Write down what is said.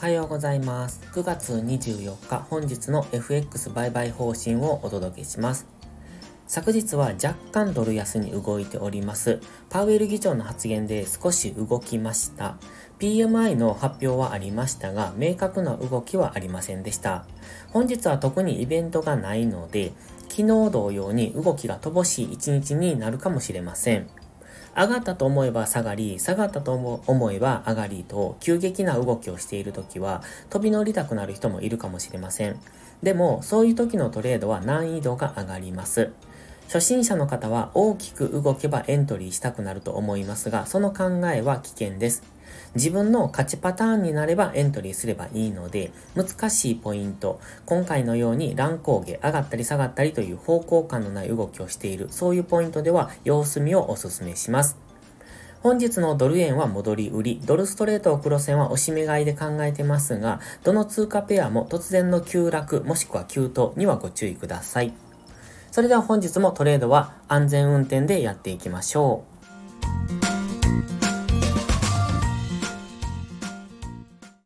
はようございます。9月24日、本日の FX 売買方針をお届けします。昨日は若干ドル安に動いております。パウエル議長の発言で少し動きました。PMI の発表はありましたが、明確な動きはありませんでした。本日は特にイベントがないので、昨日同様に動きが乏しい一日になるかもしれません。上がったと思えば下がり、下がったと思えば上がりと急激な動きをしているときは飛び乗りたくなる人もいるかもしれません。でもそういう時のトレードは難易度が上がります。初心者の方は大きく動けばエントリーしたくなると思いますが、その考えは危険です。自分の勝ちパターンになればエントリーすればいいので、難しいポイント、今回のように乱高下、上がったり下がったりという方向感のない動きをしている、そういうポイントでは様子見をお勧めします。本日のドル円は戻り売り、ドルストレート黒線は押し目買いで考えてますが、どの通貨ペアも突然の急落もしくは急騰にはご注意ください。それでは本日もトレードは安全運転でやっていきましょう。